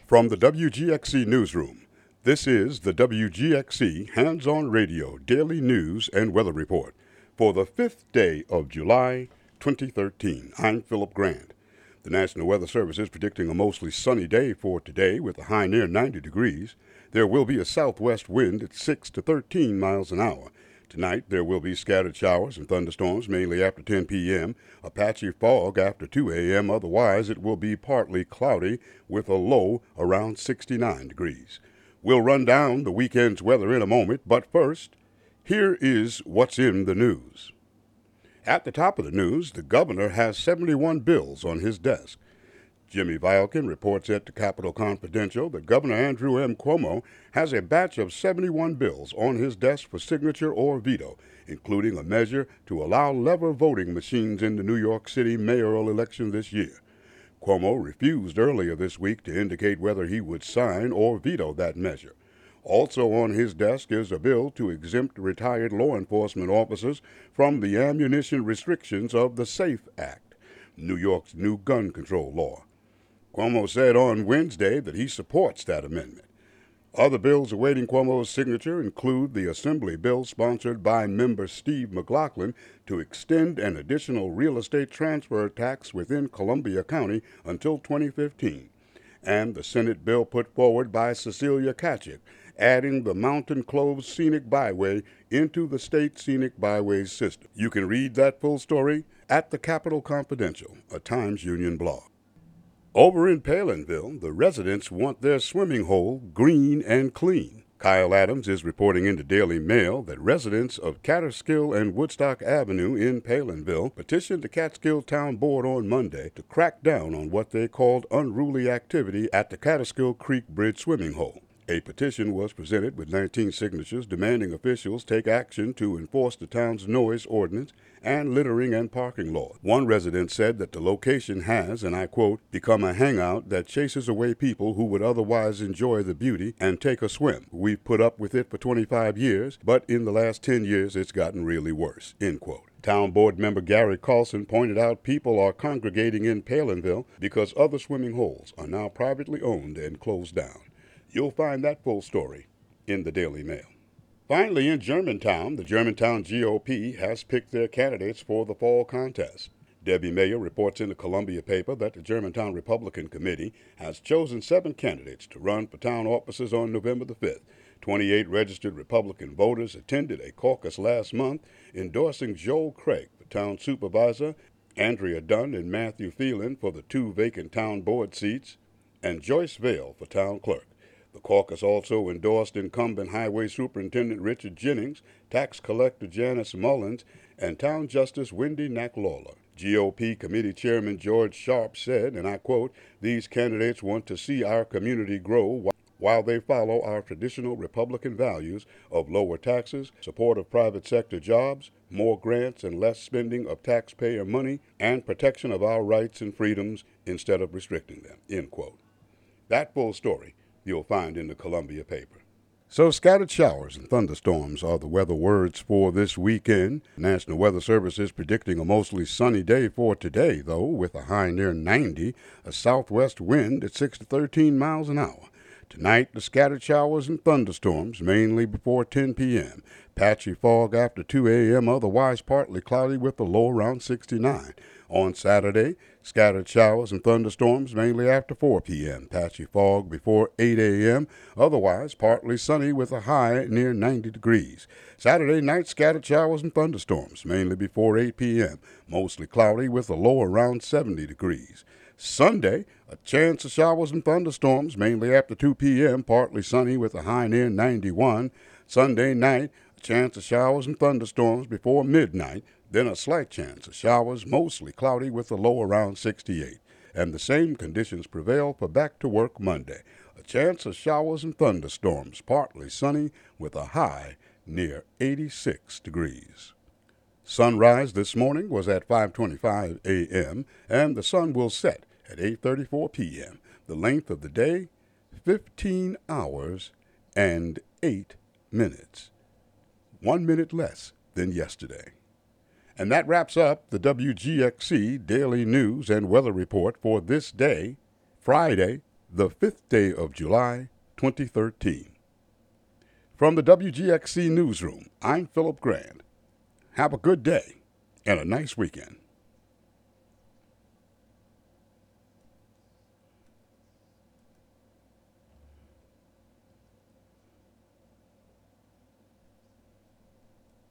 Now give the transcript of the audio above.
From the WGXC Newsroom, this is the WGXC Hands-On Radio Daily News and Weather Report for the 5th day of July, 2013. I'm Philip Grant. The National Weather Service is predicting a mostly sunny day for today with a high near 90 degrees. There will be a southwest wind at 6 to 13 miles an hour. Tonight, there will be scattered showers and thunderstorms, mainly after 10 p.m., a patchy fog after 2 a.m. Otherwise, it will be partly cloudy with a low around 69 degrees. We'll run down the weekend's weather in a moment, but first, here is what's in the news. At the top of the news, the governor has 71 bills on his desk. Jimmy Violkin reports at the Capitol Confidential that Governor Andrew M. Cuomo has a batch of 71 bills on his desk for signature or veto, including a measure to allow lever voting machines in the New York City mayoral election this year. Cuomo refused earlier this week to indicate whether he would sign or veto that measure. Also on his desk is a bill to exempt retired law enforcement officers from the ammunition restrictions of the SAFE Act, New York's new gun control law. Cuomo said on Wednesday that he supports that amendment. Other bills awaiting Cuomo's signature include the Assembly bill sponsored by member Steve McLaughlin to extend an additional real estate transfer tax within Columbia County until 2015, and the Senate bill put forward by Cecilia Kachik, adding the Mountain Cloves Scenic Byway into the state scenic byways system. You can read that full story at the Capitol Confidential, a Times Union blog. Over in Palinville, the residents want their swimming hole green and clean. Kyle Adams is reporting in the Daily Mail that residents of Catskill and Woodstock Avenue in Palinville petitioned the Catskill Town Board on Monday to crack down on what they called unruly activity at the Catskill Creek Bridge swimming hole. A petition was presented with 19 signatures demanding officials take action to enforce the town's noise ordinance and littering and parking laws. One resident said that the location has, and I quote, become a hangout that chases away people who would otherwise enjoy the beauty and take a swim. We've put up with it for 25 years, but in the last 10 years it's gotten really worse, end quote. Town Board member Gary Carlson pointed out people are congregating in Palinville because other swimming holes are now privately owned and closed down. You'll find that full story in the Daily Mail. Finally, in Germantown, the Germantown GOP has picked their candidates for the fall contest. Debbie Mayer reports in the Columbia paper that the Germantown Republican Committee has chosen 7 candidates to run for town offices on November the 5th. 28 registered Republican voters attended a caucus last month endorsing Joel Craig for town supervisor, Andrea Dunn and Matthew Phelan for the 2 vacant town board seats, and Joyce Vale for town clerk. The caucus also endorsed incumbent Highway Superintendent Richard Jennings, Tax Collector Janice Mullins, and Town Justice Wendy Knack-Lawler. GOP Committee Chairman George Sharp said, and I quote, "These candidates want to see our community grow while they follow our traditional Republican values of lower taxes, support of private sector jobs, more grants and less spending of taxpayer money, and protection of our rights and freedoms instead of restricting them," end quote. That full story you'll find in the Columbia paper. So scattered showers and thunderstorms are the weather words for this weekend. National Weather Service is predicting a mostly sunny day for today, though, with a high near 90, a southwest wind at 6 to 13 miles an hour. Tonight, the scattered showers and thunderstorms, mainly before 10 p.m. Patchy fog after 2 a.m., otherwise partly cloudy with a low around 69. On Saturday, scattered showers and thunderstorms, mainly after 4 p.m. Patchy fog before 8 a.m., otherwise partly sunny with a high near 90 degrees. Saturday night, scattered showers and thunderstorms, mainly before 8 p.m. Mostly cloudy with a low around 70 degrees. Sunday, a chance of showers and thunderstorms, mainly after 2 p.m., partly sunny with a high near 91. Sunday night, a chance of showers and thunderstorms before midnight, then a slight chance of showers, mostly cloudy with a low around 68. And the same conditions prevail for back to work Monday. A chance of showers and thunderstorms, partly sunny with a high near 86 degrees. Sunrise this morning was at 5:25 a.m., and the sun will set at 8:34 p.m. The length of the day, 15 hours and 8 minutes. 1 minute less than yesterday. And that wraps up the WGXC Daily News and Weather Report for this day, Friday, the 5th day of July, 2013. From the WGXC Newsroom, I'm Philip Grant. Have a good day and a nice weekend.